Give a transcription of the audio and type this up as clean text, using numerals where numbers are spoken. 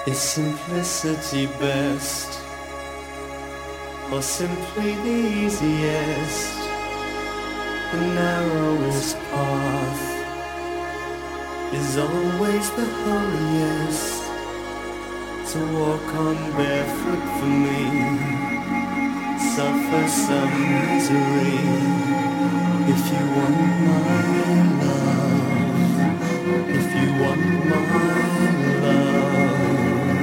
Is simplicity best, or simply the easiest? The narrowest path is always the holiest. To walk on barefoot for me, suffer some misery. If you want my